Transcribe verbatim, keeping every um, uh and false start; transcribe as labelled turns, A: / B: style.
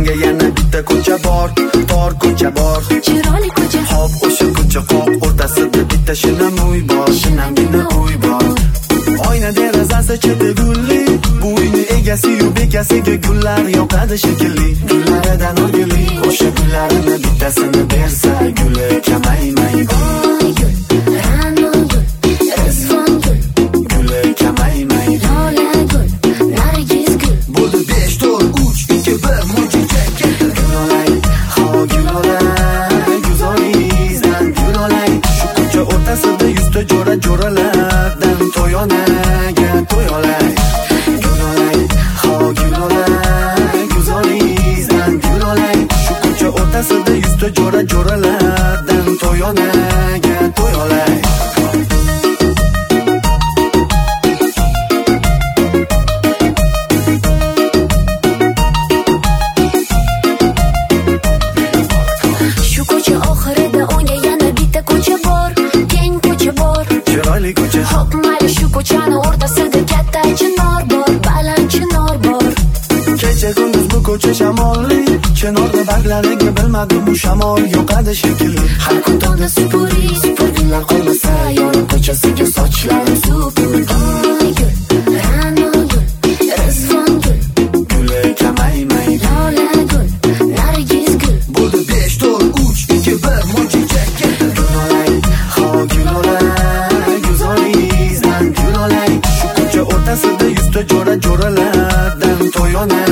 A: unga yana bitta ko'cha bor, tor ko'cha bor.
B: Chiroyli ko'cha.
A: Hop, o'sha ko'cha qoq o'rtasida bitta shinam uy bor, shinamgina uy bor. Oyna derazasi cheti gulli, bu uyni egasi-yu bekasiga gullar yoqadi shekilli. Gullaridan o'g'ili, o'sha gullarini bittasini bersa, guli kamaymay.
B: Oy gul, ra'no gul, rizvon gul,
A: Guli kamaymay.
B: lola gul, nargiz gul.
A: Bo'ldi besh to'rt uch ikki bir mo'jiza keldi. Gul olay, ho gul olay, go'zalingizdan gul olay. Shu ko'cha o'rtasida yuzta jo'ra jo'ralardan to'yonaga to'y olay. Gul olay, ho gul olay, go'zalingizdan gul olay. Shu ko'cha o'rtasida yuzta jo'ra jo'ralardan to'yonaga to'y olay.
B: Shu ko'cha oxirida unga yana bitta ko'cha bor, keng ko'cha bor.
A: Chiroyli ko'cha.
B: Hop, mayli shu ko'chani o'rtasida katta chinor bor, baland chinor bor.
A: Kecha kunduz bu ko'cha shamolli, chinorni barglariga bilmadim bu shamol yoqadi shekilli.
B: Har kun tongda supuri, supurgullar qolmasa, yorim ko'chasiga sochlarim supur. Oy gul, ra'no gul, rizvon gul,
A: Guli kamaymay.
B: lola gul, nargiz gul.
A: Bo'ldi besh to'rt uch ikki bir mo'jiza keldi. Gul olay, ho gul olay, go'zalingizdan gul olay. Shu ko'cha o'rtasida yuzta jo'ra jo'ralardan to'yonaga